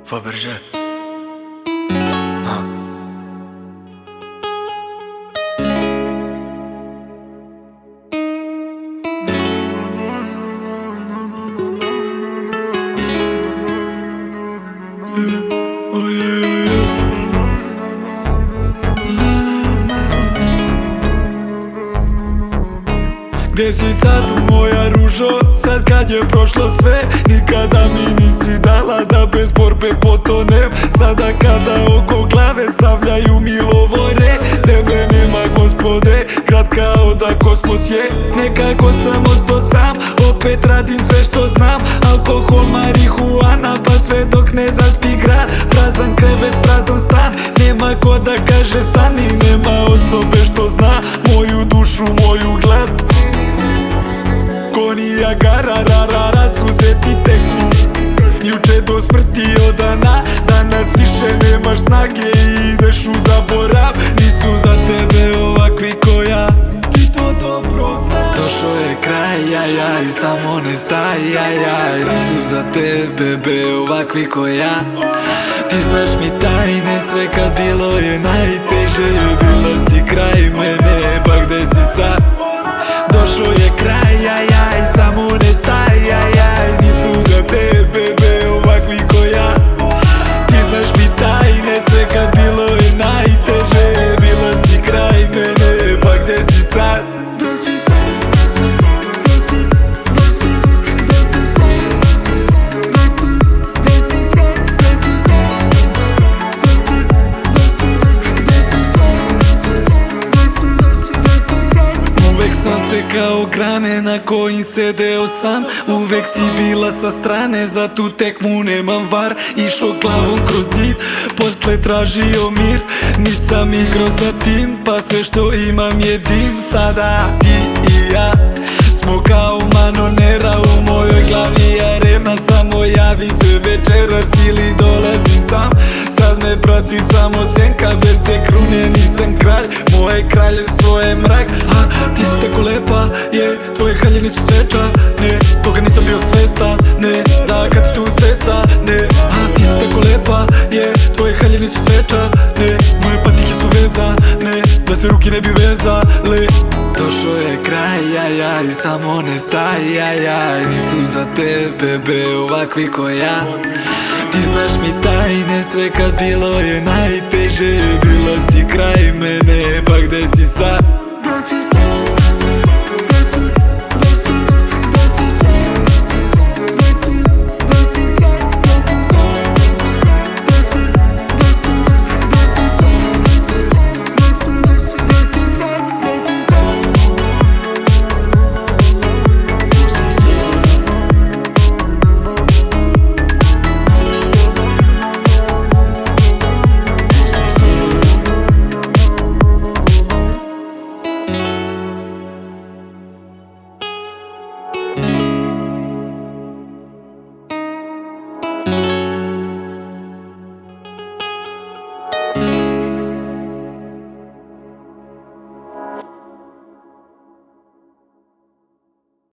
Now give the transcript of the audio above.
Fabergé. Gdje si sad moja ružo, sad kad je prošlo sve? Nikada mi nisi dala da bez borbe potonem. Sada kada oko glave stavljaju mi lovore, tebe nema gospode, grad kao da kosmos je. Nekako sam ostao sam, opet radim sve što znam. Alkohol, marihuana, pa sve dok ne zaspi grad. Prazan krevet, prazan stan, nema ko da kaže stani. Nema osobe što zna moju dušu, moju glad. Ko Nijagara, rarara, suze ti tekst. Juče do smrti od dana, danas više nemaš snage i ideš u zaborav. Nisu za tebe ovakvi ko ja, ti to dobro znaš. Došao je kraj, jaj, i samo ne staj, jaj. Nisu za tebe, be, ovakvi ko ja. Ti znaš mi tajne, sve kad bilo je najteže. Bila si kraj mene, pa gde si sad? Došao je kraj, jaj, samo ne staj, jaj. Nisu za tebe, be, ovakvi ko ja. Ti znaš mi tajne, sve kad bilo je najteže. Bila si kraj mene, pa gde si sad? Kao grane na kojim sedeo sam, uvek si bila sa strane, za tu tekmu nemam var. Išao glavom kroz zid, posle tražio mir. Nisam igrao za tim, pa sve što imam je dim. Sada ti i ja smo kao manonera, u mojoj glavi arena. Samo javi se večeras ili dolazim sam. Sad me prati samo senka, bez te krune nisam kralj. Moje kraljevstvo je mrak, a ti si tako lepa, je, tvoje haljine su sveča. Ne, toga nisam bio svestan, ne, da kad si tu svesta, ne. A ti si tako lepa, je, tvoje haljine su sveča. Ne, moje patike su vezane, da se ruke ne bi vezale. Došao je kraj, jaj, samo ne staj, jaj. Nisu za tebe, be, ovakvi ko ja. Ti znaš mi tajne, sve kad bilo je najteže. Bila si kraj mene, pa gde si sad?